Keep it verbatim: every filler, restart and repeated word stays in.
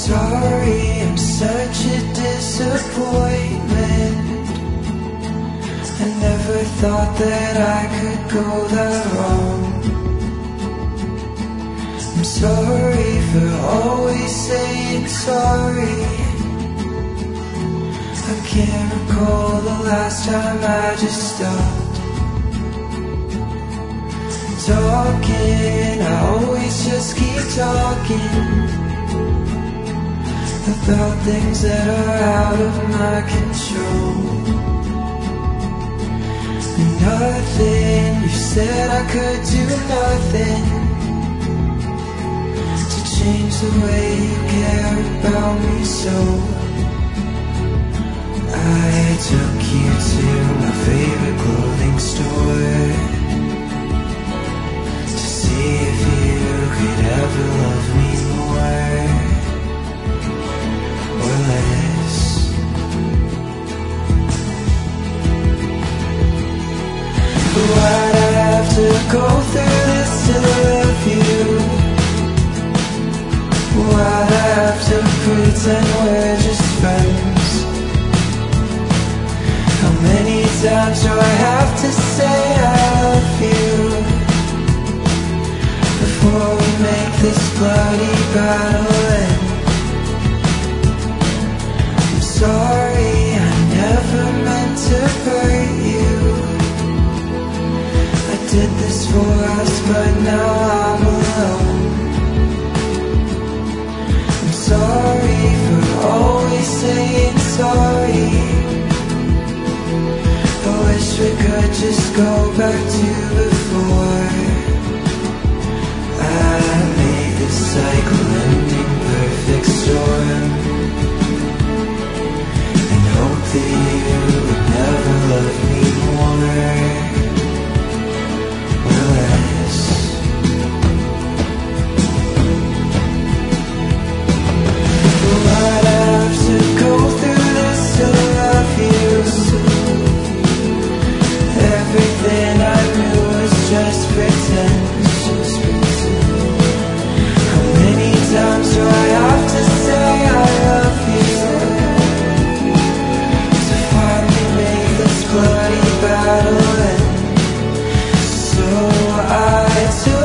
sorry, I'm such a disappointment. I never thought that I could go that wrong. I'm sorry for always saying sorry. I can't recall the last time I just stopped talking. I always just keep talking about things that are out of my control. Nothing, you said I could do nothing to change the way you care about me so. I took you to my favorite clothing store to see if you could ever love me more or less. Why'd I have to go through this to love you? Why'd I have to pretend we're just friends? How many times do I have to say I love you before we make this bloody battle end? I'm sorry, I never meant to hurt you. I did this for us, but now I'm alone. I'm sorry for always saying sorry. I wish we could just go back to before. I made this cycle ending perfect storm and hope that you would never love me more or less. Why'd I have to go through this to love you? Everything I knew was just pretend. How many times do I have to say I love you to finally make this bloody battle end? So I took